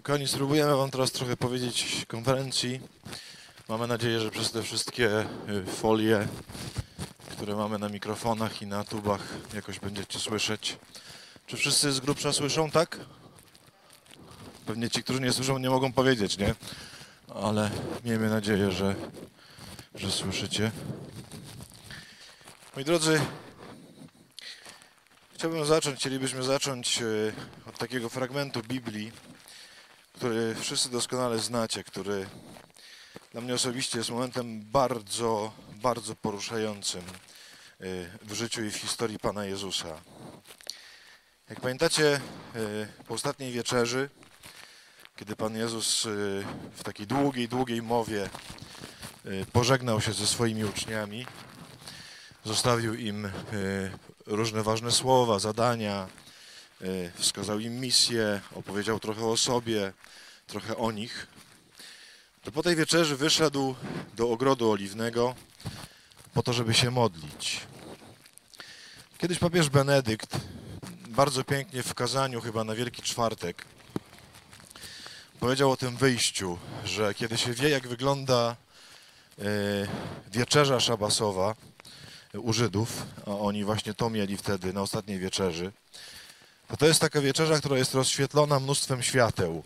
Kochani, spróbujemy Wam teraz trochę powiedzieć konferencji. Mamy nadzieję, że przez te wszystkie folie, które mamy na mikrofonach i na tubach, jakoś będziecie słyszeć. Czy wszyscy z grubsza słyszą, tak? Pewnie ci, którzy nie słyszą, nie mogą powiedzieć, nie? Ale miejmy nadzieję, że słyszycie. Moi drodzy, chcielibyśmy zacząć od takiego fragmentu Biblii, który wszyscy doskonale znacie, który dla mnie osobiście jest momentem bardzo, bardzo poruszającym w życiu i w historii Pana Jezusa. Jak pamiętacie, po ostatniej wieczerzy, kiedy Pan Jezus w takiej długiej, długiej mowie pożegnał się ze swoimi uczniami, zostawił im różne ważne słowa, zadania, wskazał im misję, opowiedział trochę o sobie, trochę o nich, to po tej wieczerzy wyszedł do ogrodu oliwnego po to, żeby się modlić. Kiedyś papież Benedykt bardzo pięknie w kazaniu chyba na Wielki Czwartek powiedział o tym wyjściu, że kiedy się wie, jak wygląda wieczerza szabasowa u Żydów, a oni właśnie to mieli wtedy na ostatniej wieczerzy, to jest taka wieczerza, która jest rozświetlona mnóstwem świateł.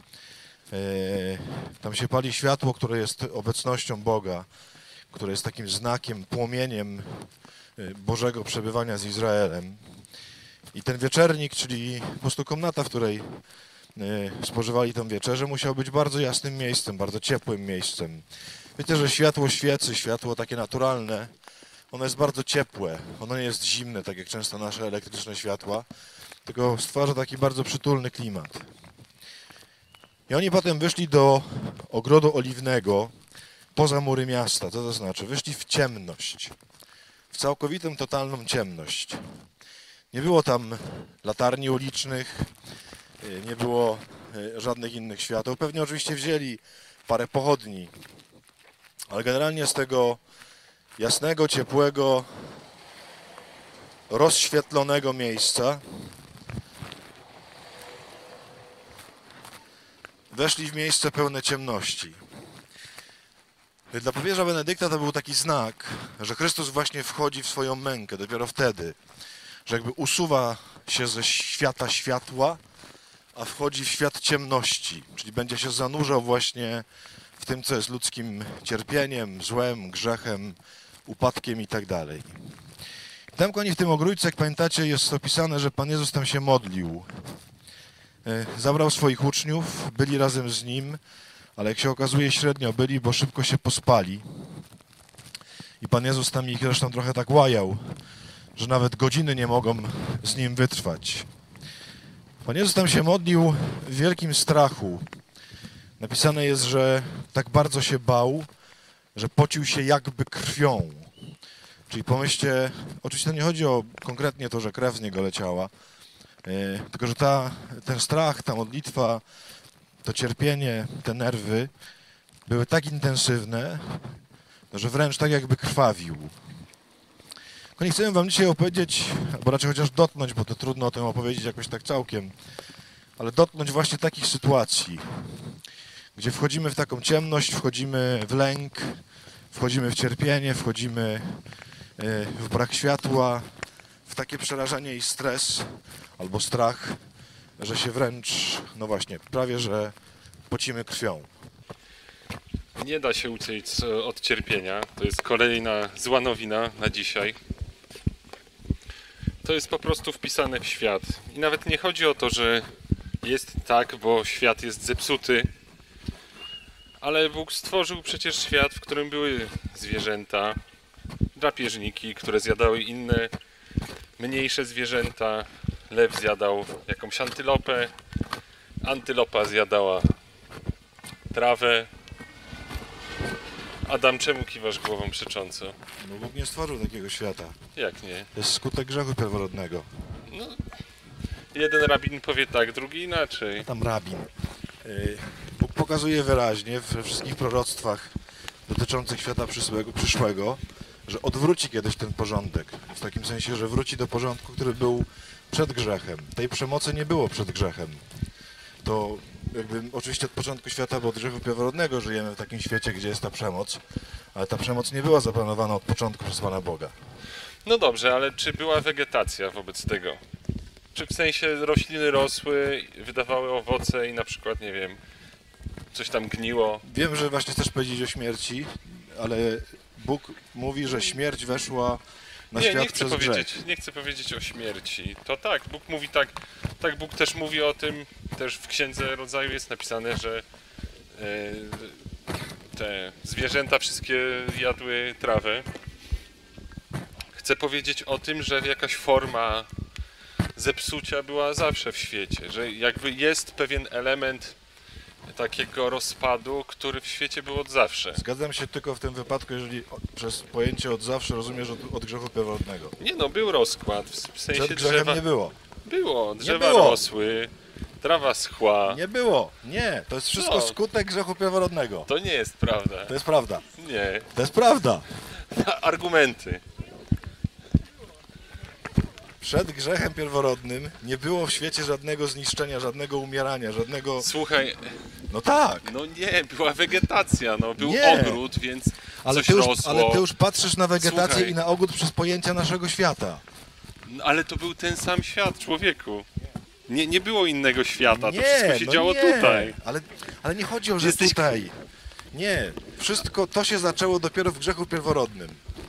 Tam się pali światło, które jest obecnością Boga, które jest takim znakiem, płomieniem Bożego przebywania z Izraelem. I ten wieczernik, czyli po prostu komnata, w której spożywali tę wieczerzę, musiał być bardzo jasnym miejscem, bardzo ciepłym miejscem. Wiecie, że światło świecy, światło takie naturalne, ono jest bardzo ciepłe, ono nie jest zimne, tak jak często nasze elektryczne światła, tylko stwarza taki bardzo przytulny klimat. I oni potem wyszli do ogrodu oliwnego poza mury miasta. Co to znaczy? Wyszli w ciemność, w całkowitą, totalną ciemność. Nie było tam latarni ulicznych, nie było żadnych innych świateł. Pewnie oczywiście wzięli parę pochodni, ale generalnie z tego jasnego, ciepłego, rozświetlonego miejsca weszli w miejsce pełne ciemności. Dla papieża Benedykta to był taki znak, że Chrystus właśnie wchodzi w swoją mękę dopiero wtedy, że jakby usuwa się ze świata światła, a wchodzi w świat ciemności, czyli będzie się zanurzał właśnie w tym, co jest ludzkim cierpieniem, złem, grzechem, upadkiem i tak dalej. Tam, kochani, w tym ogrójcu, jak pamiętacie, jest opisane, że Pan Jezus tam się modlił. Zabrał swoich uczniów, byli razem z Nim, ale jak się okazuje średnio byli, bo szybko się pospali. I Pan Jezus tam ich zresztą trochę tak łajał, że nawet godziny nie mogą z Nim wytrwać. Pan Jezus tam się modlił w wielkim strachu. Napisane jest, że tak bardzo się bał, że pocił się jakby krwią. Czyli pomyślcie, oczywiście to nie chodzi o konkretnie to, że krew z niego leciała, tylko że ten strach, ta modlitwa, to cierpienie, te nerwy były tak intensywne, że wręcz tak jakby krwawił. Nie chcę wam dzisiaj opowiedzieć, albo raczej chociaż dotknąć, bo to trudno o tym opowiedzieć jakoś tak całkiem, ale dotknąć właśnie takich sytuacji, gdzie wchodzimy w taką ciemność, wchodzimy w lęk, wchodzimy w cierpienie, wchodzimy w brak światła, w takie przerażenie i stres albo strach, że się wręcz, no właśnie, prawie że pocimy krwią. Nie da się uciec od cierpienia. To jest kolejna zła nowina na dzisiaj. To jest po prostu wpisane w świat. I nawet nie chodzi o to, że jest tak, bo świat jest zepsuty. Ale Bóg stworzył przecież świat, w którym były zwierzęta, drapieżniki, które zjadały inne, mniejsze zwierzęta. Lew zjadał jakąś antylopę, antylopa zjadała trawę. Adam, czemu kiwasz głową przecząco? No Bóg nie stworzył takiego świata. Jak nie? To jest skutek grzechu pierworodnego. No, jeden rabin powie tak, drugi inaczej. Tam rabin. Bóg pokazuje wyraźnie we wszystkich proroctwach dotyczących świata przyszłego, że odwróci kiedyś ten porządek. W takim sensie, że wróci do porządku, który był przed grzechem. Tej przemocy nie było przed grzechem. To jakby oczywiście od początku świata, bo od grzechu pierworodnego żyjemy w takim świecie, gdzie jest ta przemoc, ale ta przemoc nie była zaplanowana od początku przez Pana Boga. No dobrze, ale czy była wegetacja wobec tego? Czy w sensie rośliny rosły, wydawały owoce i na przykład, nie wiem, coś tam gniło? Wiem, że właśnie chcesz powiedzieć o śmierci, ale Bóg mówi, że śmierć weszła na Nie, świat nie chcę przez grzech. powiedzieć, nie chcę powiedzieć o śmierci. To tak, Bóg mówi tak Bóg też mówi o tym, też w Księdze Rodzaju jest napisane, że te zwierzęta wszystkie jadły trawę. Chcę powiedzieć o tym, że jakaś forma zepsucia była zawsze w świecie, że jakby jest pewien element takiego rozpadu, który w świecie był od zawsze. Zgadzam się tylko w tym wypadku, jeżeli przez pojęcie od zawsze rozumiesz od grzechu pierworodnego. Nie no, był rozkład, w sensie Przed grzechem drzewa... nie było. Było, drzewa było. rosły, trawa schła. Nie było. Nie, to jest wszystko No. skutek grzechu pierworodnego. To nie jest prawda. To jest prawda. Nie. To jest prawda. Argumenty. Przed grzechem pierworodnym nie było w świecie żadnego zniszczenia, żadnego umierania, żadnego... Słuchaj, No tak, no nie, była wegetacja, no był Nie. ogród, więc ale coś ty, już, rosło. ale ty już patrzysz na wegetację Słuchaj. i na ogród przez pojęcia naszego świata. No, ale to był ten sam świat, człowieku. Nie było innego świata, Nie, to wszystko się no działo nie. tutaj. Ale nie chodzi o, że Jesteś- tutaj. Nie, wszystko to się zaczęło dopiero w grzechu pierworodnym.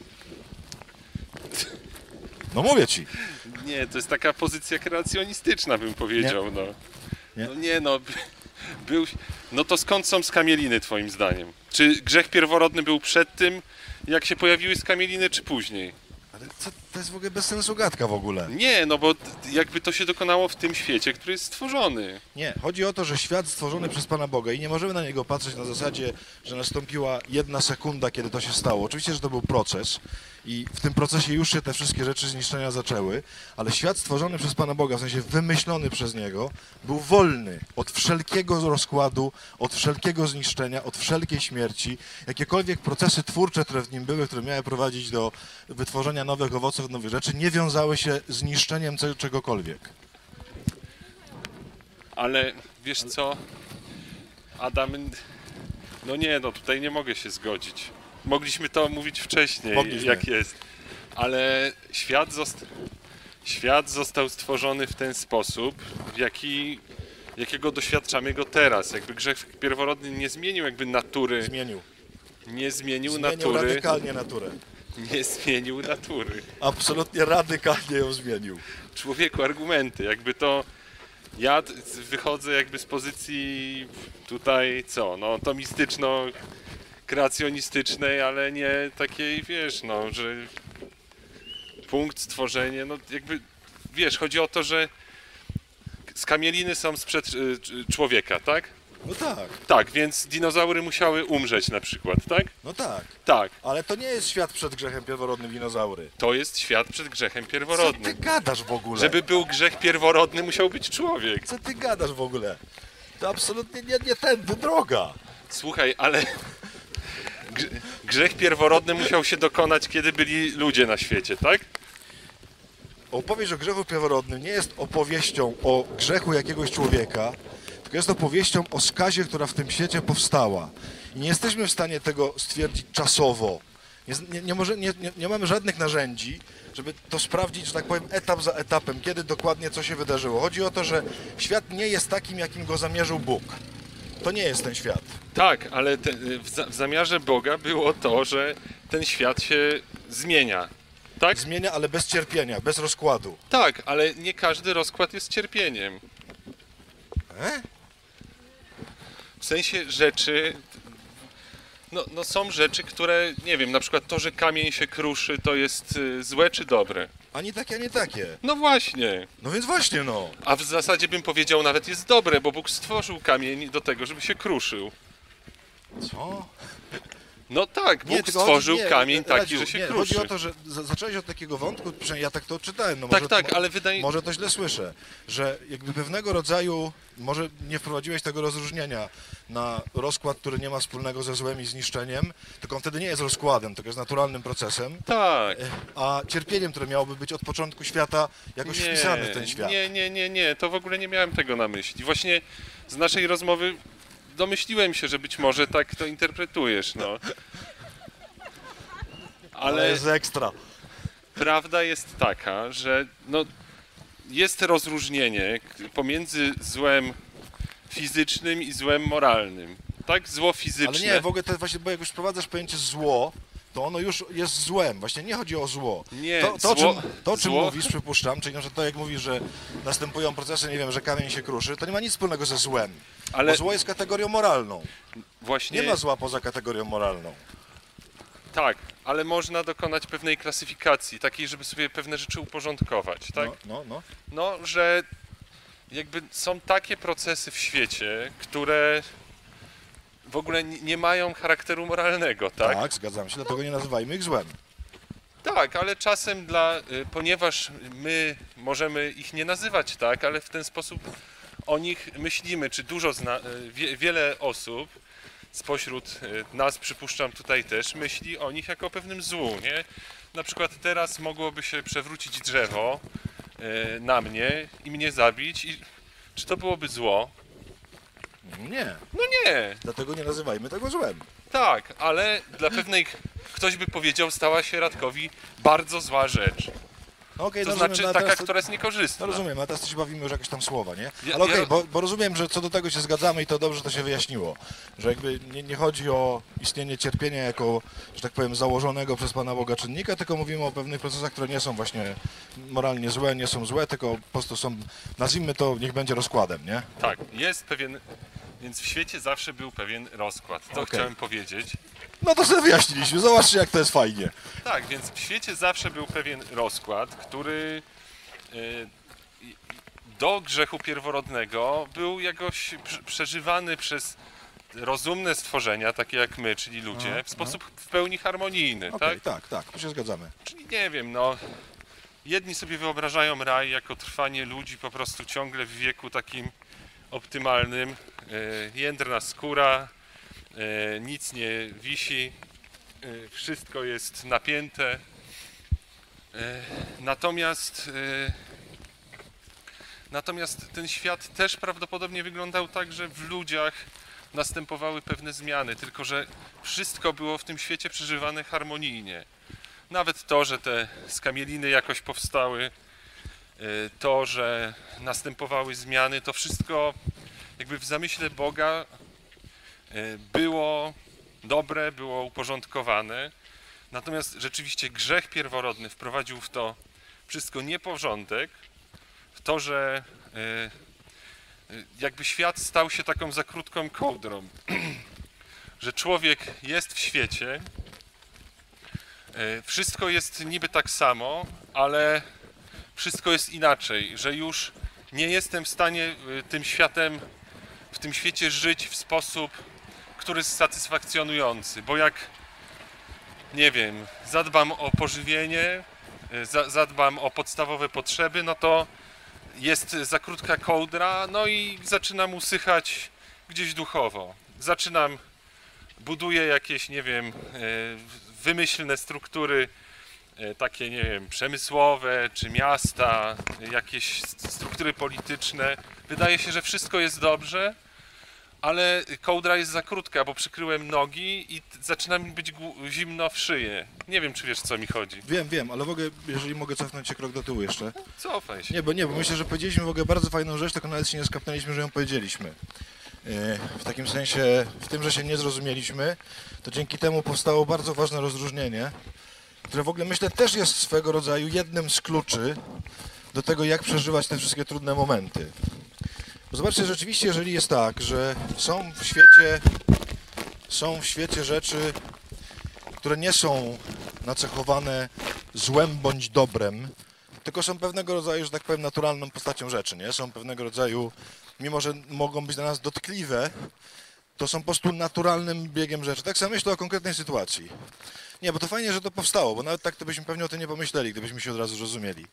No mówię ci. Nie, to jest taka pozycja kreacjonistyczna, bym powiedział, no. Nie. No nie, no, był... No to skąd są skamieliny, twoim zdaniem? Czy grzech pierworodny był przed tym, jak się pojawiły skamieliny, czy później? Ale co, to jest w ogóle bez sensu gadka w ogóle. Nie, no bo jakby to się dokonało w tym świecie, który jest stworzony. Nie, chodzi o to, że świat stworzony przez Pana Boga i nie możemy na niego patrzeć na zasadzie, że nastąpiła jedna sekunda, kiedy to się stało. Oczywiście, że to był proces i w tym procesie już się te wszystkie rzeczy zniszczenia zaczęły, ale świat stworzony przez Pana Boga, w sensie wymyślony przez Niego, był wolny od wszelkiego rozkładu, od wszelkiego zniszczenia, od wszelkiej śmierci. Jakiekolwiek procesy twórcze, które w nim były, które miały prowadzić do wytworzenia nowych owoców, nowych rzeczy, nie wiązały się z niszczeniem czegokolwiek. Ale wiesz co, Adam, no nie, no tutaj nie mogę się zgodzić. Mogliśmy to mówić wcześniej, Mogliśmy. jak jest. Ale świat został stworzony w ten sposób, jakiego doświadczamy go teraz. Jakby grzech pierworodny nie zmienił jakby natury, Zmienił. nie zmienił Zmienił natury, radykalnie naturę. nie zmienił natury. Absolutnie radykalnie ją zmienił. Człowieku, argumenty, jakby to... Ja wychodzę jakby z pozycji tutaj, co, no tomistyczno-kreacjonistycznej, ale nie takiej, wiesz, no, że punkt, stworzenie, no jakby, wiesz, chodzi o to, że skamieliny są sprzed człowieka, tak? No tak, Tak, więc dinozaury musiały umrzeć na przykład, tak? no tak. Tak, Ale to nie jest świat przed grzechem pierworodnym dinozaury. to jest świat przed grzechem Co pierworodnym. ty gadasz w ogóle? Żeby był grzech pierworodny, musiał być człowiek. Co ty gadasz w ogóle? To absolutnie nie tędy droga. Słuchaj, ale grzech pierworodny musiał się dokonać, kiedy byli ludzie na świecie, tak? Opowieść o grzechu pierworodnym nie jest opowieścią o grzechu jakiegoś człowieka, tylko jest opowieścią o skazie, która w tym świecie powstała. I nie jesteśmy w stanie tego stwierdzić czasowo. Nie mamy żadnych narzędzi, żeby to sprawdzić, że tak powiem, etap za etapem, kiedy dokładnie co się wydarzyło. Chodzi o to, że świat nie jest takim, jakim go zamierzył Bóg. To nie jest ten świat. Tak, ale w zamiarze Boga było to, że ten świat się zmienia. Tak? Zmienia, ale bez cierpienia, bez rozkładu. Tak, ale nie każdy rozkład jest cierpieniem. W sensie rzeczy... No są rzeczy, które, nie wiem, na przykład to, że kamień się kruszy, to jest złe czy dobre? Ani takie, ani takie. No właśnie. No więc właśnie, no. A w zasadzie bym powiedział nawet jest dobre, bo Bóg stworzył kamień do tego, żeby się kruszył. Co? No tak, Bóg tylko stworzył chodzi, kamień taki, Radziu, że się nie, kruszy. chodzi o to, że zacząłeś od takiego wątku, przynajmniej ja tak to odczytałem, no Tak, może, tak, ale wydaje... może to źle słyszę, że jakby pewnego rodzaju, może nie wprowadziłeś tego rozróżnienia na rozkład, który nie ma wspólnego ze złem i zniszczeniem, tylko on wtedy nie jest rozkładem, tylko jest naturalnym procesem, Tak. a cierpieniem, które miałoby być od początku świata jakoś wpisane w ten świat. Nie, to w ogóle nie miałem tego na myśli. Właśnie z naszej rozmowy domyśliłem się, że być może tak to interpretujesz, no. Ale jest ekstra. Prawda jest taka, że no, jest rozróżnienie pomiędzy złem fizycznym i złem moralnym. Tak, zło fizyczne. Ale nie, w ogóle to właśnie, bo jak już wprowadzasz pojęcie zło, to ono już jest złem. Właśnie nie chodzi o zło. Nie, O czym zło... mówisz, przypuszczam, czyli na przykład to, jak mówisz, że następują procesy, nie wiem, że kamień się kruszy, to nie ma nic wspólnego ze złem. Ale Bo zło jest kategorią moralną. właśnie... Nie ma zła poza kategorią moralną. Tak, ale można dokonać pewnej klasyfikacji, takiej, żeby sobie pewne rzeczy uporządkować, tak? No, że jakby są takie procesy w świecie, które w ogóle nie mają charakteru moralnego, tak? Tak, zgadzam się, dlatego nie nazywajmy ich złem. Tak, ale czasem ponieważ my możemy ich nie nazywać tak, ale w ten sposób o nich myślimy, czy wiele osób spośród nas, przypuszczam tutaj też, myśli o nich jako o pewnym złu, nie? Na przykład teraz mogłoby się przewrócić drzewo na mnie i mnie zabić. Czy to byłoby zło? Nie, No nie, dlatego nie nazywajmy tego złem. tak, ale dla pewnej, ktoś by powiedział, stała się Radkowi bardzo zła rzecz. Okej, To no znaczy rozumiem, taka, teraz to- która jest niekorzystna. No rozumiem, a teraz to się bawimy już jakieś tam słowa, nie? Ja- Ale okej, ja- bo rozumiem, że co do tego się zgadzamy i to dobrze to się wyjaśniło. Że jakby nie chodzi o istnienie cierpienia jako, że tak powiem, założonego przez Pana Boga czynnika, tylko mówimy o pewnych procesach, które nie są właśnie moralnie złe, nie są złe, tylko po prostu są, nazwijmy to, niech będzie rozkładem, nie? Tak, jest pewien, więc w świecie zawsze był pewien rozkład. To Okej. chciałem powiedzieć. No to sobie wyjaśniliśmy, zobaczcie jak to jest fajnie. Tak, więc w świecie zawsze był pewien rozkład, który do grzechu pierworodnego był jakoś przeżywany przez rozumne stworzenia, takie jak my, czyli ludzie, w sposób w pełni harmonijny, Okej, tak? tak, tu się zgadzamy. Czyli nie wiem, no, jedni sobie wyobrażają raj jako trwanie ludzi po prostu ciągle w wieku takim optymalnym, jędrna skóra, nic nie wisi, wszystko jest napięte. Natomiast ten świat też prawdopodobnie wyglądał tak, że w ludziach następowały pewne zmiany, tylko że wszystko było w tym świecie przeżywane harmonijnie. Nawet to, że te skamieliny jakoś powstały, to, że następowały zmiany, to wszystko jakby w zamyśle Boga było dobre, było uporządkowane. Natomiast rzeczywiście grzech pierworodny wprowadził w to wszystko nieporządek, w to, że jakby świat stał się taką za krótką kołdrą, że człowiek jest w świecie, wszystko jest niby tak samo, ale wszystko jest inaczej, że już nie jestem w stanie w tym świecie żyć w sposób, który jest satysfakcjonujący, bo jak, nie wiem, zadbam o pożywienie, zadbam o podstawowe potrzeby, no to jest za krótka kołdra, no i zaczynam usychać gdzieś duchowo. Buduję jakieś, nie wiem, wymyślne struktury, takie, nie wiem, przemysłowe, czy miasta, jakieś struktury polityczne. Wydaje się, że wszystko jest dobrze, ale kołdra jest za krótka, bo przykryłem nogi i zaczyna mi być zimno w szyję. Nie wiem, czy wiesz, co mi chodzi. Wiem, ale w ogóle, jeżeli mogę cofnąć się krok do tyłu jeszcze. Cofaj się. Nie, bo myślę, że powiedzieliśmy w ogóle bardzo fajną rzecz, tylko nawet się nie skapnęliśmy, że ją powiedzieliśmy. W takim sensie, w tym, że się nie zrozumieliśmy, to dzięki temu powstało bardzo ważne rozróżnienie, które w ogóle myślę też jest swego rodzaju jednym z kluczy do tego, jak przeżywać te wszystkie trudne momenty. Bo zobaczcie, rzeczywiście, jeżeli jest tak, że są w świecie rzeczy, które nie są nacechowane złem bądź dobrem, tylko są pewnego rodzaju, że tak powiem, naturalną postacią rzeczy, nie? Są pewnego rodzaju, mimo że mogą być dla nas dotkliwe, to są po prostu naturalnym biegiem rzeczy. Tak samo myślę o konkretnej sytuacji. Nie, bo to fajnie, że to powstało, bo nawet tak to byśmy pewnie o tym nie pomyśleli, gdybyśmy się od razu zrozumieli.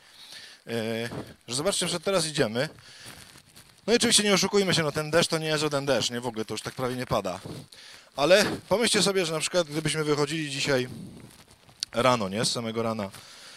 Że zobaczcie, że teraz idziemy. No i oczywiście nie oszukujmy się, no ten deszcz to nie jest żaden deszcz, nie? W ogóle to już tak prawie nie pada. Ale pomyślcie sobie, że na przykład gdybyśmy wychodzili dzisiaj rano, nie? Z samego rana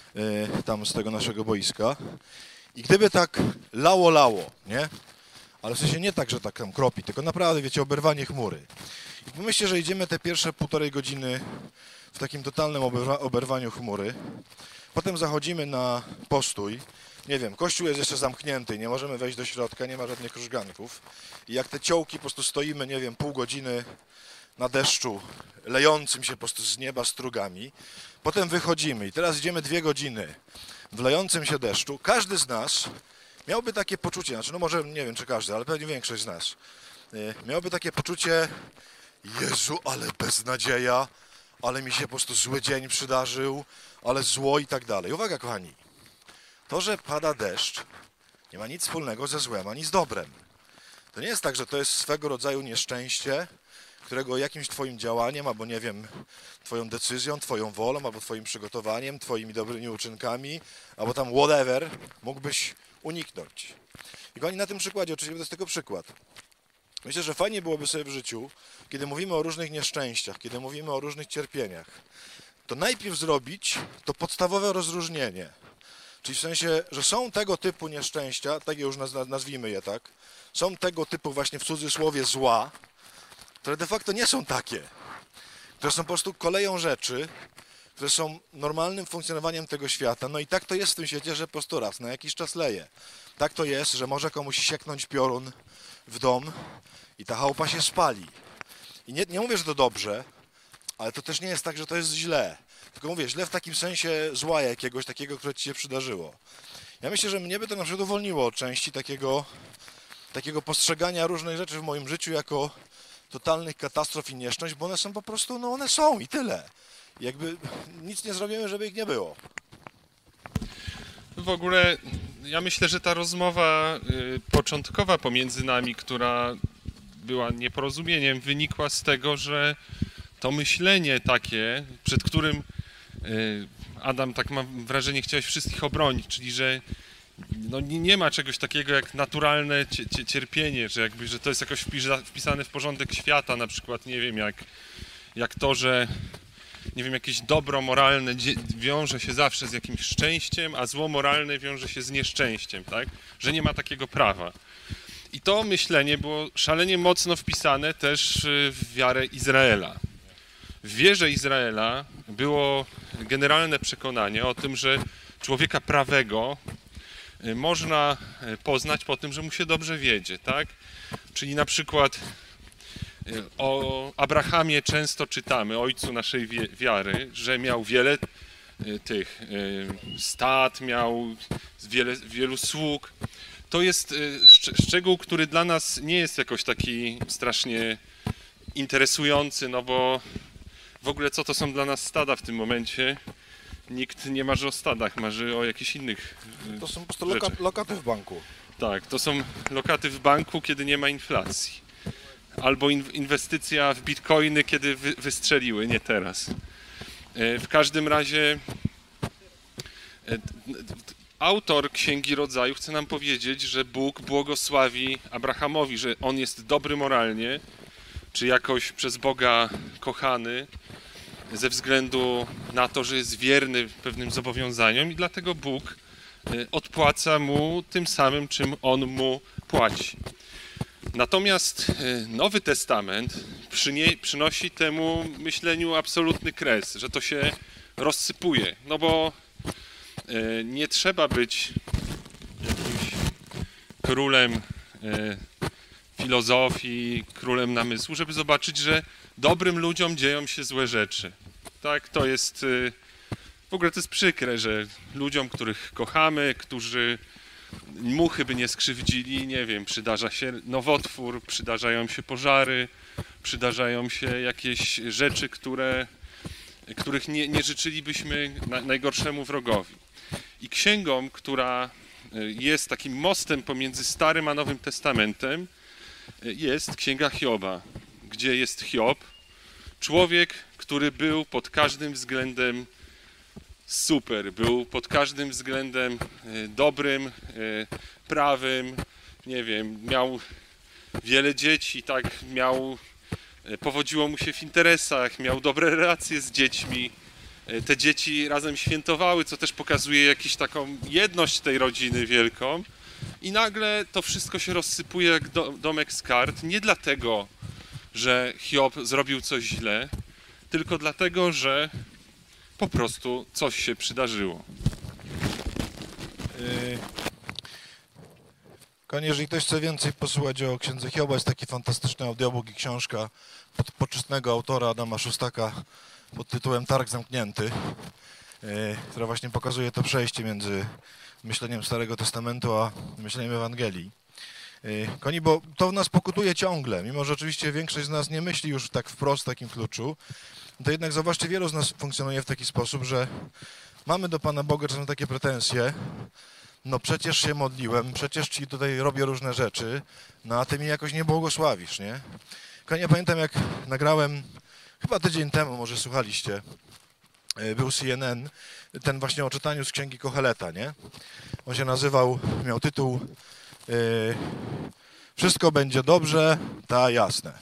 tam z tego naszego boiska i gdyby tak lało, nie? Ale w sensie nie tak, że tak tam kropi, tylko naprawdę, wiecie, oberwanie chmury. I pomyślcie, że idziemy te pierwsze 1,5 godziny w takim totalnym oberwaniu chmury. Potem zachodzimy na postój. Nie wiem, kościół jest jeszcze zamknięty, nie możemy wejść do środka, nie ma żadnych krużganków. I jak te ciołki po prostu stoimy, nie wiem, pół godziny na deszczu, lejącym się po prostu z nieba strugami. Potem wychodzimy i teraz idziemy 2 godziny w lejącym się deszczu. Każdy z nas miałby takie poczucie, znaczy no może nie wiem czy każdy, ale pewnie większość z nas, miałby takie poczucie: Jezu, ale beznadzieja, ale mi się po prostu zły dzień przydarzył, ale zło i tak dalej. Uwaga, kochani, to, że pada deszcz, nie ma nic wspólnego ze złem ani z dobrem. To nie jest tak, że to jest swego rodzaju nieszczęście, którego jakimś twoim działaniem, albo nie wiem, twoją decyzją, twoją wolą, albo twoim przygotowaniem, twoimi dobrymi uczynkami, albo tam whatever, mógłbyś uniknąć. I kochani, na tym przykładzie, oczywiście to jest tylko przykład. Myślę, że fajnie byłoby sobie w życiu, kiedy mówimy o różnych nieszczęściach, kiedy mówimy o różnych cierpieniach, to najpierw zrobić to podstawowe rozróżnienie. Czyli w sensie, że są tego typu nieszczęścia, tak już nazwijmy je tak, są tego typu właśnie w cudzysłowie zła, które de facto nie są takie, które są po prostu koleją rzeczy, które są normalnym funkcjonowaniem tego świata. No i tak to jest w tym świecie, że po prostu raz na jakiś czas leje. Tak to jest, że może komuś sieknąć piorun w dom i ta chałupa się spali. I nie mówię, że to dobrze, ale to też nie jest tak, że to jest źle. Tylko mówię, źle w takim sensie zła jakiegoś takiego, które ci się przydarzyło. Ja myślę, że mnie by to na przykład uwolniło od części takiego postrzegania różnych rzeczy w moim życiu jako totalnych katastrof i nieszczęść, bo one są po prostu, no one są i tyle. Jakby nic nie zrobimy, żeby ich nie było. W ogóle ja myślę, że ta rozmowa początkowa pomiędzy nami, która była nieporozumieniem, wynikła z tego, że to myślenie takie, przed którym Adam, tak mam wrażenie, chciałeś wszystkich obronić, czyli że no nie ma czegoś takiego jak naturalne cierpienie, że jakby, że to jest jakoś wpisane w porządek świata, na przykład, nie wiem, jak to, że nie wiem, jakieś dobro moralne wiąże się zawsze z jakimś szczęściem, a zło moralne wiąże się z nieszczęściem, tak? Że nie ma takiego prawa. I to myślenie było szalenie mocno wpisane też w wiarę Izraela. W wierze Izraela było generalne przekonanie o tym, że człowieka prawego można poznać po tym, że mu się dobrze wiedzie, tak? Czyli na przykład o Abrahamie często czytamy, ojcu naszej wiary, że miał wiele tych stad, miał wielu sług. To jest szczegół, który dla nas nie jest jakoś taki strasznie interesujący, no bo w ogóle co to są dla nas stada w tym momencie? Nikt nie marzy o stadach, marzy o jakichś innych To są po prostu lokaty w banku. Tak, to są lokaty w banku, kiedy nie ma inflacji. Albo inwestycja w bitcoiny, kiedy wystrzeliły, nie teraz. W każdym razie autor Księgi Rodzaju chce nam powiedzieć, że Bóg błogosławi Abrahamowi, że on jest dobry moralnie, czy jakoś przez Boga kochany, ze względu na to, że jest wierny pewnym zobowiązaniom i dlatego Bóg odpłaca mu tym samym, czym on mu płaci. Natomiast Nowy Testament przynosi temu myśleniu absolutny kres, że to się rozsypuje, no bo nie trzeba być jakimś królem filozofii, królem namysłu, żeby zobaczyć, że dobrym ludziom dzieją się złe rzeczy. Tak, to jest, w ogóle to jest przykre, że ludziom, których kochamy, którzy muchy by nie skrzywdzili, nie wiem, przydarza się nowotwór, przydarzają się pożary, przydarzają się jakieś rzeczy, których nie życzylibyśmy najgorszemu wrogowi. I księgą, która jest takim mostem pomiędzy Starym a Nowym Testamentem, jest Księga Hioba, gdzie jest Hiob. Człowiek, który był pod każdym względem super, był pod każdym względem dobrym, prawym, nie wiem, miał wiele dzieci, tak, powodziło mu się w interesach, miał dobre relacje z dziećmi. Te dzieci razem świętowały, co też pokazuje jakąś taką jedność tej rodziny wielką. I nagle to wszystko się rozsypuje jak domek z kart, nie dlatego, że Hiob zrobił coś źle, tylko dlatego, że po prostu coś się przydarzyło. Konie, jeżeli ktoś chce więcej posłuchać o księdze Hioba, jest taki fantastyczny audiobook i książka poczystnego autora Adama Szustaka pod tytułem Targ Zamknięty, która właśnie pokazuje to przejście między myśleniem Starego Testamentu a myśleniem Ewangelii. Koni, bo to w nas pokutuje ciągle, mimo że oczywiście większość z nas nie myśli już tak wprost w takim kluczu, to jednak zauważcie, wielu z nas funkcjonuje w taki sposób, że mamy do Pana Boga czasem takie pretensje, no przecież się modliłem, przecież Ci tutaj robię różne rzeczy, no a Ty mi jakoś nie błogosławisz, nie? Koni, ja pamiętam, jak nagrałem, chyba tydzień temu, może słuchaliście, był CNN, ten właśnie o czytaniu z księgi Koheleta, nie? On się nazywał, miał tytuł Wszystko będzie dobrze, ta jasne.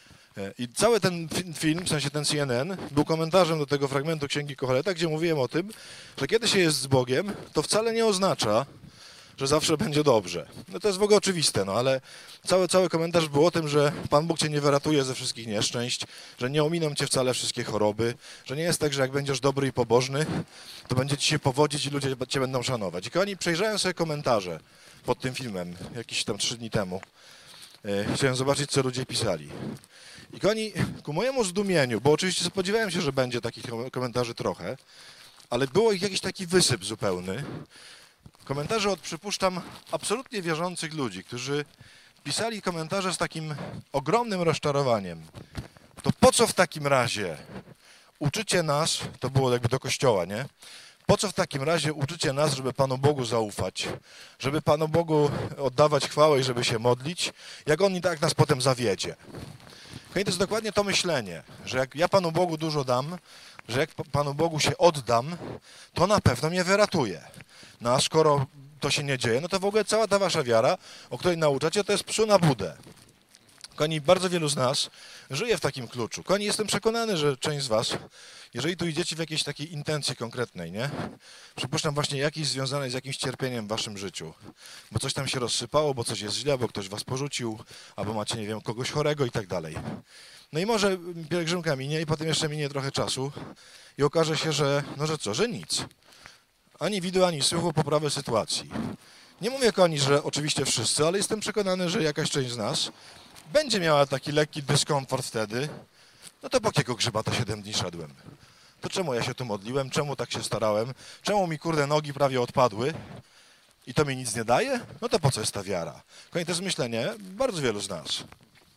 I cały ten film, w sensie ten CNN, był komentarzem do tego fragmentu księgi Koheleta, gdzie mówiłem o tym, że kiedy się jest z Bogiem, to wcale nie oznacza, że zawsze będzie dobrze. No to jest w ogóle oczywiste, no ale cały komentarz był o tym, że Pan Bóg cię nie wyratuje ze wszystkich nieszczęść, że nie ominą cię wcale wszystkie choroby, że nie jest tak, że jak będziesz dobry i pobożny, to będzie ci się powodzić i ludzie cię będą szanować. I kochani, przejrzałem sobie komentarze pod tym filmem jakieś tam 3 dni temu. Chciałem zobaczyć, co ludzie pisali. I kochani, ku mojemu zdumieniu, bo oczywiście spodziewałem się, że będzie takich komentarzy trochę, ale było ich jakiś taki wysyp zupełny. Komentarze od, przypuszczam, absolutnie wierzących ludzi, którzy pisali komentarze z takim ogromnym rozczarowaniem. To po co w takim razie uczycie nas, to było jakby do kościoła, nie? Po co w takim razie uczycie nas, żeby Panu Bogu zaufać, żeby Panu Bogu oddawać chwałę i żeby się modlić, jak On i tak nas potem zawiedzie? To jest dokładnie to myślenie, że jak ja Panu Bogu dużo dam, że jak Panu Bogu się oddam, to na pewno mnie wyratuje. No a skoro to się nie dzieje, no to w ogóle cała ta wasza wiara, o której nauczacie, to jest psu na budę. Koni, bardzo wielu z nas żyje w takim kluczu. Koni, jestem przekonany, że część z was, jeżeli tu idziecie w jakiejś takiej intencji konkretnej, nie? Przypuszczam właśnie jakiejś związanej z jakimś cierpieniem w waszym życiu, bo coś tam się rozsypało, bo coś jest źle, bo ktoś was porzucił, albo macie, nie wiem, kogoś chorego i tak dalej. No i może pielgrzymka minie i potem jeszcze minie trochę czasu i okaże się, że, no że co, że nic. Ani widu, ani słuchu poprawy sytuacji. Nie mówię, Koni, że oczywiście wszyscy, ale jestem przekonany, że jakaś część z nas będzie miała taki lekki dyskomfort wtedy. No to po jakiego grzyba to 7 dni szedłem? To czemu ja się tu modliłem? Czemu tak się starałem? Czemu mi, kurde, nogi prawie odpadły? I to mi nic nie daje? No to po co jest ta wiara? Koni, to jest myślenie bardzo wielu z nas.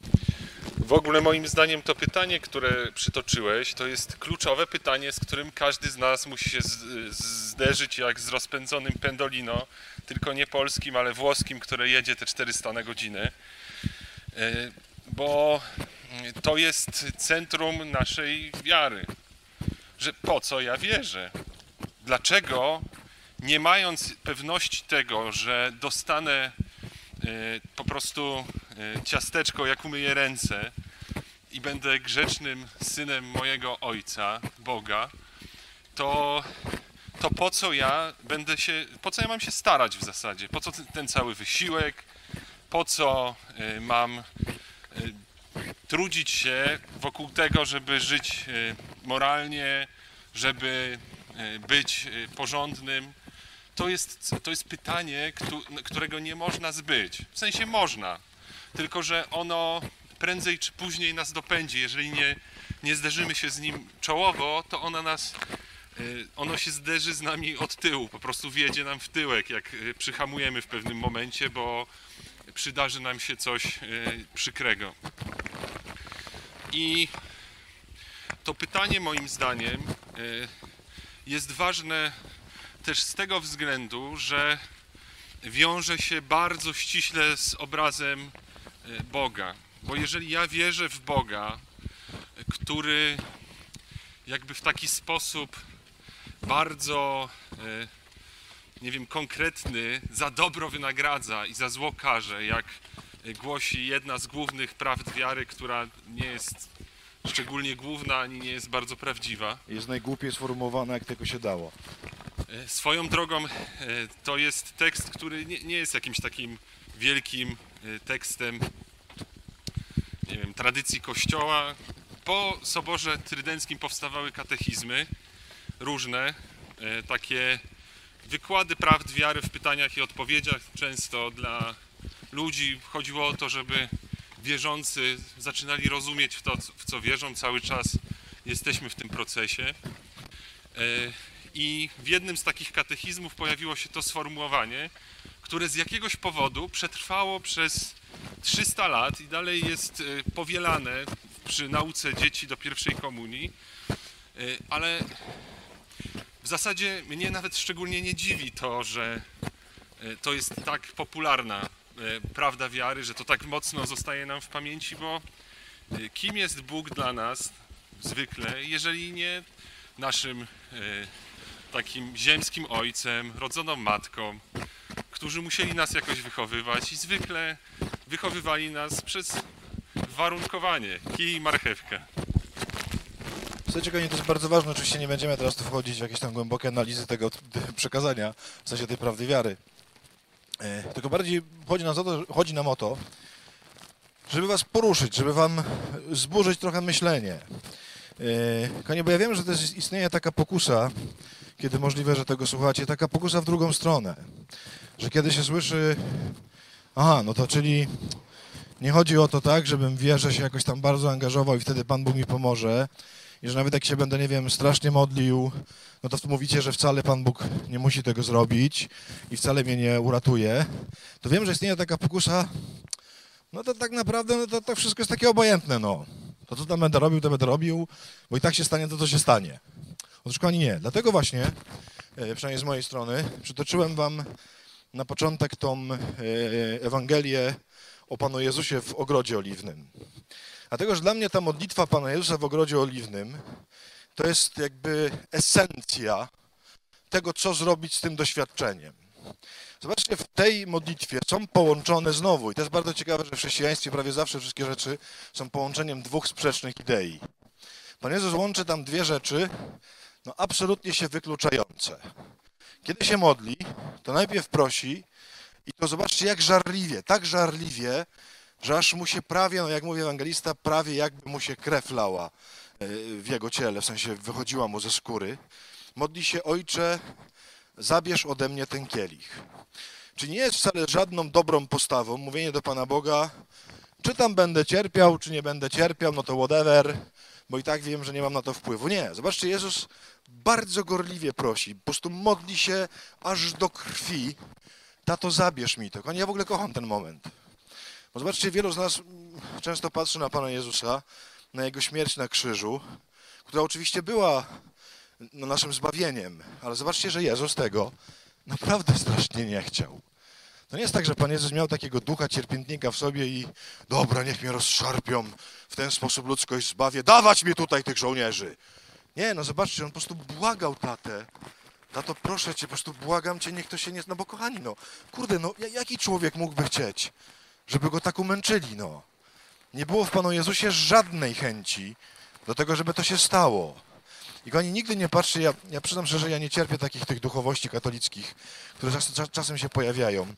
W ogóle moim zdaniem to pytanie, które przytoczyłeś, to jest kluczowe pytanie, z którym każdy z nas musi się zderzyć jak z rozpędzonym pendolino, tylko nie polskim, ale włoskim, które jedzie te 400 na godzinę. Bo to jest centrum naszej wiary, że po co ja wierzę? Dlaczego, nie mając pewności tego, że dostanę po prostu ciasteczko, jak umyję ręce i będę grzecznym synem mojego Ojca, Boga, to po co ja mam się starać w zasadzie? Po co ten cały wysiłek? Po co mam trudzić się wokół tego, żeby żyć moralnie, żeby być porządnym? To jest pytanie, którego nie można zbyć. W sensie można, tylko że ono prędzej czy później nas dopędzi. Jeżeli nie zderzymy się z nim czołowo, to ono się zderzy z nami od tyłu. Po prostu wjedzie nam w tyłek, jak przyhamujemy w pewnym momencie, bo przydarzy nam się coś przykrego. I to pytanie, moim zdaniem, jest ważne też z tego względu, że wiąże się bardzo ściśle z obrazem Boga. Bo jeżeli ja wierzę w Boga, który jakby w taki sposób bardzo, nie wiem, konkretny za dobro wynagradza i za zło karze, jak głosi jedna z głównych prawd wiary, która nie jest szczególnie główna, ani nie jest bardzo prawdziwa. Jest najgłupiej sformułowana, jak tylko się dało. Swoją drogą to jest tekst, który nie jest jakimś takim wielkim tekstem, nie wiem, tradycji Kościoła. Po Soborze Trydenckim powstawały katechizmy różne, takie wykłady prawd wiary w pytaniach i odpowiedziach. Często dla ludzi chodziło o to, żeby wierzący zaczynali rozumieć w to, w co wierzą. Cały czas jesteśmy w tym procesie. I w jednym z takich katechizmów pojawiło się to sformułowanie, które z jakiegoś powodu przetrwało przez 300 lat i dalej jest powielane przy nauce dzieci do pierwszej komunii, ale w zasadzie mnie nawet szczególnie nie dziwi to, że to jest tak popularna prawda wiary, że to tak mocno zostaje nam w pamięci, bo kim jest Bóg dla nas zwykle, jeżeli nie naszym takim ziemskim ojcem, rodzoną matką, którzy musieli nas jakoś wychowywać i zwykle wychowywali nas przez warunkowanie, kij i marchewkę. Słuchajcie, kochani, to jest bardzo ważne. Oczywiście nie będziemy teraz tu wchodzić w jakieś tam głębokie analizy tego przekazania, w sensie tej prawdy wiary. Tylko bardziej chodzi nam o to, żeby was poruszyć, żeby wam zburzyć trochę myślenie. Kochani, bo ja wiem, że też istnieje taka pokusa, kiedy możliwe, że tego słuchacie, taka pokusa w drugą stronę. Że kiedy się słyszy, aha, no to czyli nie chodzi o to tak, żebym w wierze się jakoś tam bardzo angażował i wtedy Pan Bóg mi pomoże. I że nawet jak się będę, nie wiem, strasznie modlił, no to mówicie, że wcale Pan Bóg nie musi tego zrobić i wcale mnie nie uratuje. To wiem, że istnieje taka pokusa, no to tak naprawdę no to wszystko jest takie obojętne, no. To co tam będę robił, to będę robił, bo i tak się stanie, to się stanie. Otóż kochani, nie. Dlatego właśnie, przynajmniej z mojej strony, przytoczyłem wam na początek tą Ewangelię o Panu Jezusie w Ogrodzie Oliwnym. Dlatego, że dla mnie ta modlitwa Pana Jezusa w Ogrodzie Oliwnym to jest jakby esencja tego, co zrobić z tym doświadczeniem. Zobaczcie, w tej modlitwie są połączone znowu, i to jest bardzo ciekawe, że w chrześcijaństwie prawie zawsze wszystkie rzeczy są połączeniem dwóch sprzecznych idei. Pan Jezus łączy tam dwie rzeczy, no absolutnie się wykluczające. Kiedy się modli, to najpierw prosi, i to zobaczcie jak żarliwie, tak żarliwie, że aż mu się prawie, no jak mówi ewangelista, prawie jakby mu się krew lała w jego ciele, w sensie wychodziła mu ze skóry. Modli się: Ojcze, zabierz ode mnie ten kielich. Czyli nie jest wcale żadną dobrą postawą mówienie do Pana Boga, czy tam będę cierpiał, czy nie będę cierpiał, no to whatever, bo i tak wiem, że nie mam na to wpływu. Nie, zobaczcie, Jezus bardzo gorliwie prosi, po prostu modli się aż do krwi: Tato, zabierz mi to. Ja w ogóle kocham ten moment. Bo zobaczcie, wielu z nas często patrzy na Pana Jezusa, na Jego śmierć na krzyżu, która oczywiście była naszym zbawieniem, ale zobaczcie, że Jezus tego naprawdę strasznie nie chciał. To nie jest tak, że Pan Jezus miał takiego ducha cierpiętnika w sobie i dobra, niech mnie rozszarpią, w ten sposób ludzkość zbawię, dawać mi tutaj tych żołnierzy. Nie, no zobaczcie, on po prostu błagał tatę: Tato, proszę cię, po prostu błagam cię, niech to się nie... No bo kochani, no, kurde, no, jaki człowiek mógłby chcieć, żeby go tak umęczyli, no. Nie było w Panu Jezusie żadnej chęci do tego, żeby to się stało. I kochani, nigdy nie patrzcie, ja przyznam szczerze, ja nie cierpię takich tych duchowości katolickich, które czasem się pojawiają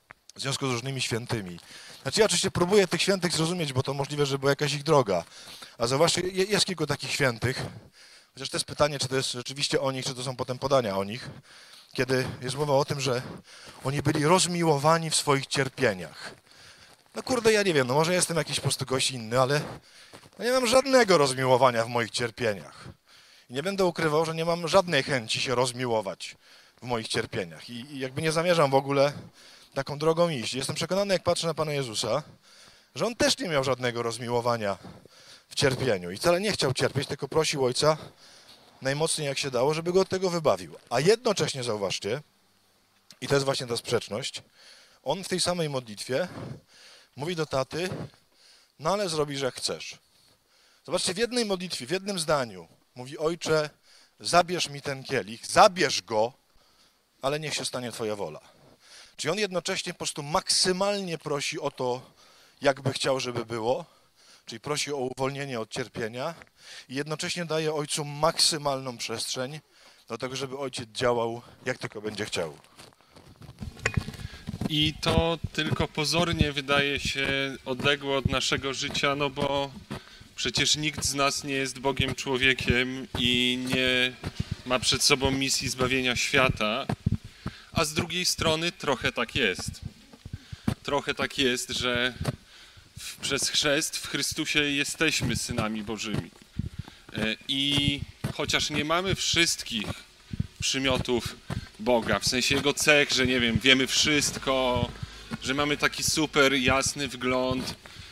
w związku z różnymi świętymi. Znaczy ja oczywiście próbuję tych świętych zrozumieć, bo to możliwe, że była jakaś ich droga. A zauważcie, jest kilku takich świętych, chociaż to jest pytanie, czy to jest rzeczywiście o nich, czy to są potem podania o nich, kiedy jest mowa o tym, że oni byli rozmiłowani w swoich cierpieniach. No kurde, ja nie wiem, no może jestem jakiś po prostu gość inny, ale no nie mam żadnego rozmiłowania w moich cierpieniach. I nie będę ukrywał, że nie mam żadnej chęci się rozmiłować w moich cierpieniach. I jakby nie zamierzam w ogóle taką drogą iść. Jestem przekonany, jak patrzę na Pana Jezusa, że On też nie miał żadnego rozmiłowania w cierpieniu. I wcale nie chciał cierpieć, tylko prosił Ojca najmocniej jak się dało, żeby go od tego wybawił. A jednocześnie zauważcie, i to jest właśnie ta sprzeczność, On w tej samej modlitwie mówi do taty: no ale zrobisz jak chcesz. Zobaczcie, w jednej modlitwie, w jednym zdaniu mówi: Ojcze, zabierz mi ten kielich, zabierz go, ale niech się stanie Twoja wola. Czyli on jednocześnie po prostu maksymalnie prosi o to, jakby chciał, żeby było, czyli prosi o uwolnienie od cierpienia i jednocześnie daje Ojcu maksymalną przestrzeń do tego, żeby Ojciec działał, jak tylko będzie chciał. I to tylko pozornie wydaje się odległe od naszego życia, no bo przecież nikt z nas nie jest Bogiem człowiekiem i nie ma przed sobą misji zbawienia świata, a z drugiej strony trochę tak jest. Trochę tak jest, że przez chrzest w Chrystusie jesteśmy synami Bożymi. I chociaż nie mamy wszystkich przymiotów Boga, w sensie Jego cech, że nie wiem, wiemy wszystko, że mamy taki super jasny wgląd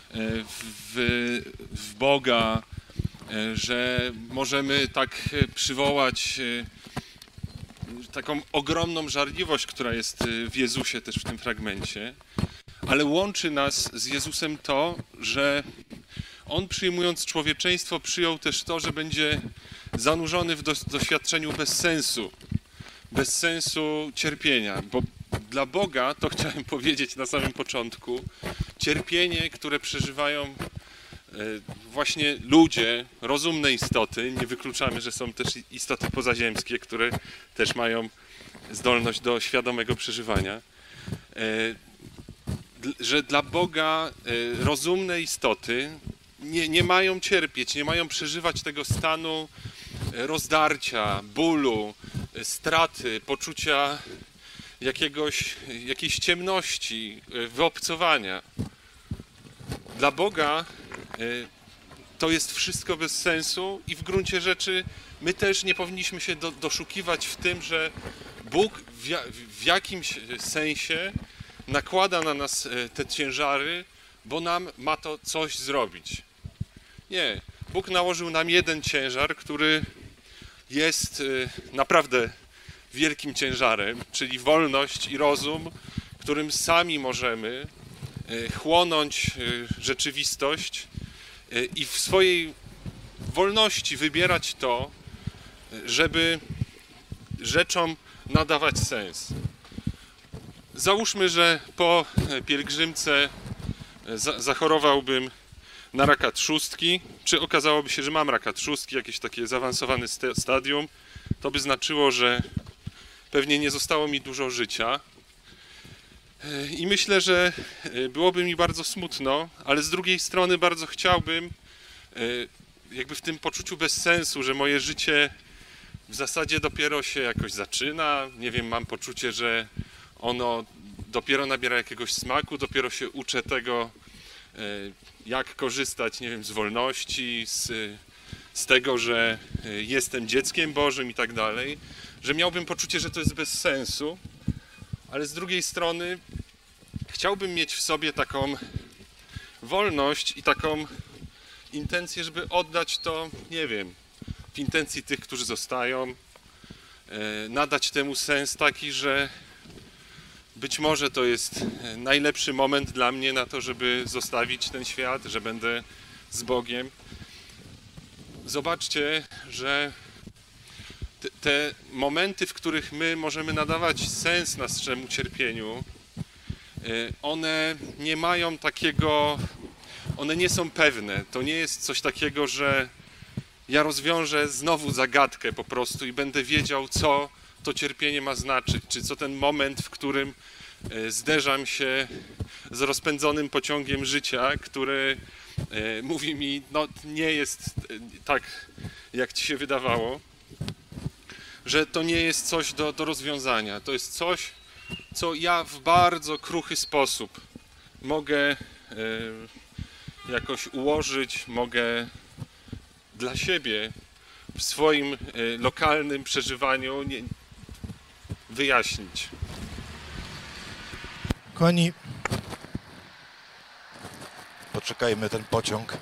w Boga, że możemy tak przywołać taką ogromną żarliwość, która jest w Jezusie też w tym fragmencie, ale łączy nas z Jezusem to, że On, przyjmując człowieczeństwo, przyjął też to, że będzie zanurzony w doświadczeniu bez sensu cierpienia, bo dla Boga, to chciałem powiedzieć na samym początku, cierpienie, które przeżywają właśnie ludzie, rozumne istoty, nie wykluczamy, że są też istoty pozaziemskie, które też mają zdolność do świadomego przeżywania, że dla Boga rozumne istoty nie mają cierpieć, nie mają przeżywać tego stanu rozdarcia, bólu, straty, poczucia jakiejś ciemności, wyobcowania. Dla Boga to jest wszystko bez sensu i w gruncie rzeczy my też nie powinniśmy się doszukiwać w tym, że Bóg w jakimś sensie nakłada na nas te ciężary, bo nam ma to coś zrobić. Nie. Bóg nałożył nam jeden ciężar, który jest naprawdę wielkim ciężarem, czyli wolność i rozum, którym sami możemy chłonąć rzeczywistość i w swojej wolności wybierać to, żeby rzeczom nadawać sens. Załóżmy, że po pielgrzymce zachorowałbym na raka trzustki, czy okazałoby się, że mam raka trzustki, jakieś takie zaawansowane stadium, to by znaczyło, że pewnie nie zostało mi dużo życia. I myślę, że byłoby mi bardzo smutno, ale z drugiej strony bardzo chciałbym, jakby w tym poczuciu bezsensu, że moje życie w zasadzie dopiero się jakoś zaczyna, nie wiem, mam poczucie, że ono dopiero nabiera jakiegoś smaku, dopiero się uczę tego, jak korzystać, nie wiem, z wolności, z tego, że jestem dzieckiem Bożym i tak dalej, że miałbym poczucie, że to jest bez sensu, ale z drugiej strony chciałbym mieć w sobie taką wolność i taką intencję, żeby oddać to, nie wiem, w intencji tych, którzy zostają, nadać temu sens taki, że być może to jest najlepszy moment dla mnie na to, żeby zostawić ten świat, że będę z Bogiem. Zobaczcie, że te momenty, w których my możemy nadawać sens naszemu cierpieniu, one nie mają takiego, one nie są pewne. To nie jest coś takiego, że ja rozwiążę znowu zagadkę po prostu i będę wiedział, co to cierpienie ma znaczyć, czy co ten moment, w którym zderzam się z rozpędzonym pociągiem życia, który mówi mi, no nie jest tak, jak ci się wydawało, że to nie jest coś do rozwiązania. To jest coś, co ja w bardzo kruchy sposób mogę jakoś ułożyć, mogę dla siebie w swoim lokalnym przeżywaniu wyjaśnić. Kochani, poczekajmy ten pociąg.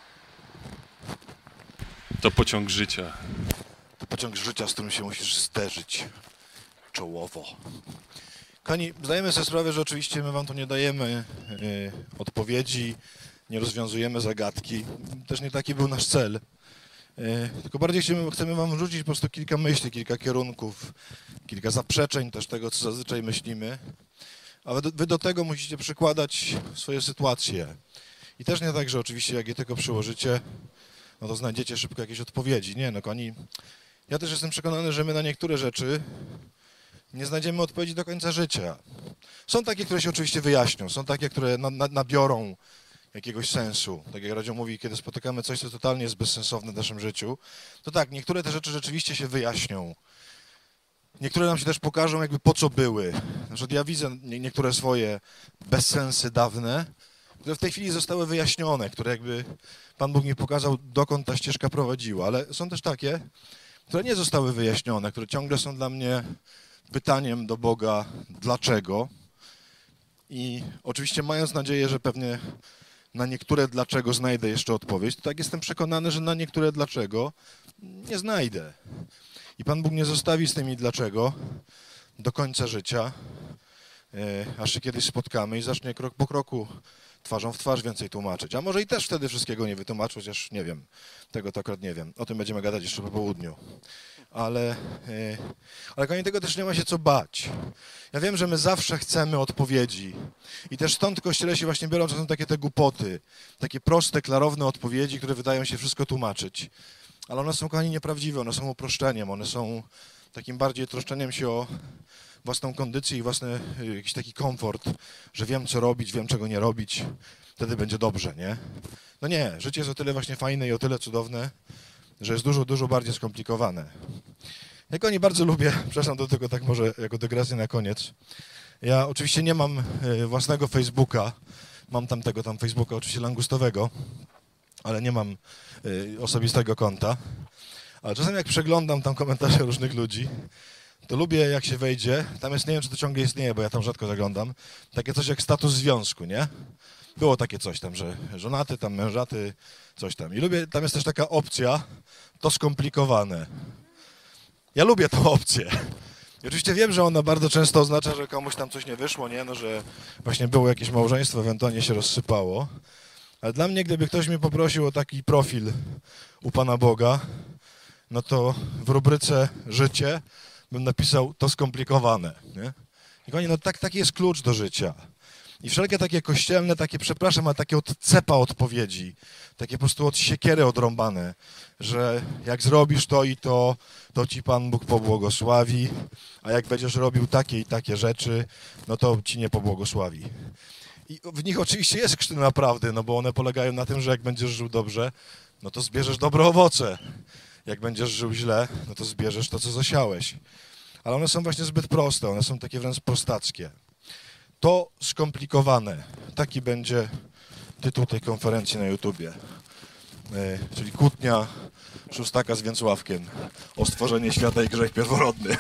To pociąg życia. To pociąg życia, z którym się musisz zderzyć czołowo. Kochani, zdajemy sobie sprawę, że oczywiście my wam tu nie dajemy odpowiedzi nie rozwiązujemy zagadki. Też nie taki był nasz cel. Tylko bardziej chcemy wam rzucić po prostu kilka myśli, kilka kierunków, kilka zaprzeczeń też tego, co zazwyczaj myślimy. A wy do tego musicie przykładać swoje sytuacje. I też nie tak, że oczywiście jak je tylko przyłożycie, no to znajdziecie szybko jakieś odpowiedzi. Nie, no kochani, ja też jestem przekonany, że my na niektóre rzeczy nie znajdziemy odpowiedzi do końca życia. Są takie, które się oczywiście wyjaśnią, są takie, które nabiorą jakiegoś sensu. Tak jak Radzio mówi, kiedy spotykamy coś, co totalnie jest bezsensowne w naszym życiu, to tak, niektóre te rzeczy rzeczywiście się wyjaśnią. Niektóre nam się też pokażą, jakby po co były. Na przykład ja widzę niektóre swoje bezsensy dawne, które w tej chwili zostały wyjaśnione, które jakby Pan Bóg mi pokazał, dokąd ta ścieżka prowadziła. Ale są też takie, które nie zostały wyjaśnione, które ciągle są dla mnie pytaniem do Boga, dlaczego. I oczywiście mając nadzieję, że pewnie na niektóre dlaczego znajdę jeszcze odpowiedź, to tak jestem przekonany, że na niektóre dlaczego nie znajdę. I Pan Bóg nie zostawi z tymi dlaczego do końca życia, aż się kiedyś spotkamy i zacznie krok po kroku, twarzą w twarz więcej tłumaczyć. A może i też wtedy wszystkiego nie wytłumaczył, chociaż nie wiem, tego to akurat nie wiem. O tym będziemy gadać jeszcze po południu. Ale konie tego też nie ma się co bać. Ja wiem, że my zawsze chcemy odpowiedzi. I też stąd w Kościele się właśnie biorą czasem takie te głupoty, takie proste, klarowne odpowiedzi, które wydają się wszystko tłumaczyć. Ale one są, kochani, nieprawdziwe, one są uproszczeniem, one są takim bardziej troszczeniem się o własną kondycję i własny jakiś taki komfort, że wiem, co robić, wiem, czego nie robić, wtedy będzie dobrze, nie? No nie, życie jest o tyle właśnie fajne i o tyle cudowne, że jest dużo, dużo bardziej skomplikowane. Ja kochani bardzo lubię, przepraszam do tego tak może jako dygresję na koniec. Ja oczywiście nie mam własnego Facebooka, mam tam Facebooka oczywiście langustowego, ale nie mam osobistego konta. Ale czasem jak przeglądam tam komentarze różnych ludzi, to lubię jak się wejdzie, tam jest, nie wiem czy to ciągle istnieje, bo ja tam rzadko zaglądam, takie coś jak status związku, nie? Było takie coś tam, że żonaty, tam mężaty, coś tam. I lubię, tam jest też taka opcja, to skomplikowane. Ja lubię tą opcję. I oczywiście wiem, że ona bardzo często oznacza, że komuś tam coś nie wyszło, nie? No, że właśnie było jakieś małżeństwo, ewentualnie się rozsypało. Ale dla mnie, gdyby ktoś mnie poprosił o taki profil u Pana Boga, no to w rubryce życie bym napisał to skomplikowane, nie? I kochani, no taki jest klucz do życia. I wszelkie takie kościelne, takie, przepraszam, ale takie od cepa odpowiedzi, takie po prostu od siekiery odrąbane, że jak zrobisz to i to ci Pan Bóg pobłogosławi, a jak będziesz robił takie i takie rzeczy, no to ci nie pobłogosławi. I w nich oczywiście jest krztyna prawdy, no bo one polegają na tym, że jak będziesz żył dobrze, no to zbierzesz dobre owoce. Jak będziesz żył źle, no to zbierzesz to, co zasiałeś. Ale one są właśnie zbyt proste, one są takie wręcz prostackie. To skomplikowane. Taki będzie tytuł tej konferencji na YouTubie. Czyli kłótnia Szóstaka z Więcławkiem o stworzenie świata i grzech pierworodny.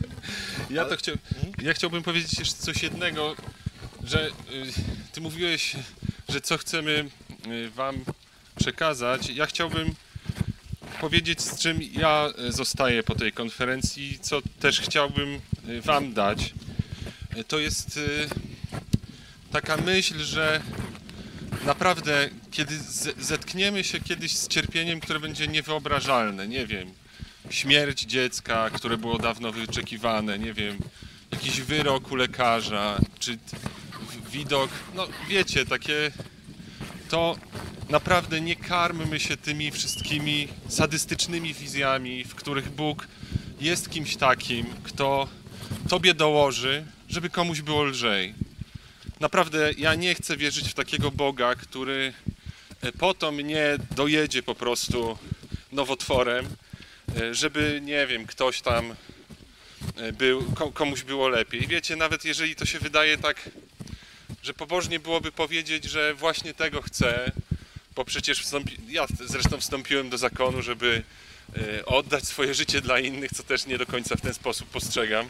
Ja chciałbym powiedzieć jeszcze coś jednego, że ty mówiłeś, że co chcemy wam przekazać. Ja chciałbym powiedzieć, z czym ja zostaję po tej konferencji, co też chciałbym wam dać. To jest taka myśl, że naprawdę, kiedy zetkniemy się kiedyś z cierpieniem, które będzie niewyobrażalne, nie wiem, śmierć dziecka, które było dawno wyczekiwane, nie wiem, jakiś wyrok u lekarza, czy widok, no wiecie, takie, to naprawdę nie karmmy się tymi wszystkimi sadystycznymi wizjami, w których Bóg jest kimś takim, kto tobie dołoży, żeby komuś było lżej. Naprawdę ja nie chcę wierzyć w takiego Boga, który po to mnie dojedzie po prostu nowotworem, żeby, nie wiem, ktoś tam był, komuś było lepiej. Wiecie, nawet jeżeli to się wydaje tak, że pobożnie byłoby powiedzieć, że właśnie tego chcę, bo przecież ja zresztą wstąpiłem do zakonu, żeby oddać swoje życie dla innych, co też nie do końca w ten sposób postrzegam.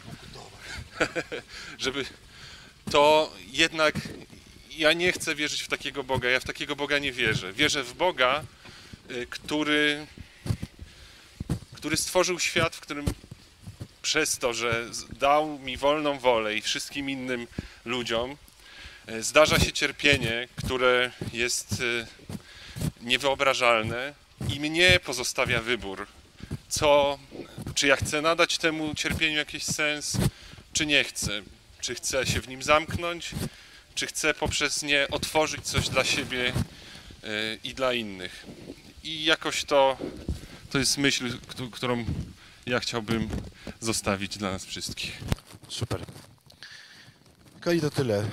Żeby to jednak ja nie chcę wierzyć w takiego Boga, ja w takiego Boga nie wierzę. Wierzę w Boga, który stworzył świat, w którym przez to, że dał mi wolną wolę i wszystkim innym ludziom, Zdarza się cierpienie, które jest niewyobrażalne i mnie pozostawia wybór, czy ja chcę nadać temu cierpieniu jakiś sens, czy nie chcę. Czy chcę się w nim zamknąć, czy chcę poprzez nie otworzyć coś dla siebie i dla innych. I jakoś to jest myśl, którą ja chciałbym zostawić dla nas wszystkich. Super. Okej, to tyle.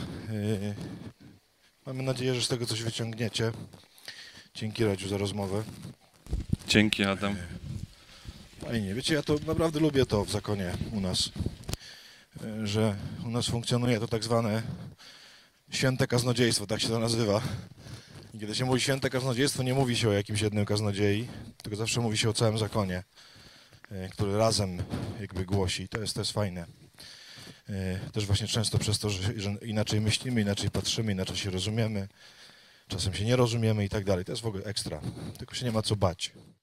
Mamy nadzieję, że z tego coś wyciągniecie. Dzięki, Radziu, za rozmowę. Dzięki, Adam. Fajnie. Wiecie, ja to naprawdę lubię to w zakonie u nas, że u nas funkcjonuje to tak zwane święte kaznodziejstwo, tak się to nazywa. I kiedy się mówi święte kaznodziejstwo, nie mówi się o jakimś jednym kaznodziei, tylko zawsze mówi się o całym zakonie, który razem jakby głosi. To jest fajne. Też właśnie często przez to, że inaczej myślimy, inaczej patrzymy, inaczej się rozumiemy, czasem się nie rozumiemy i tak dalej. To jest w ogóle ekstra. Tylko się nie ma co bać.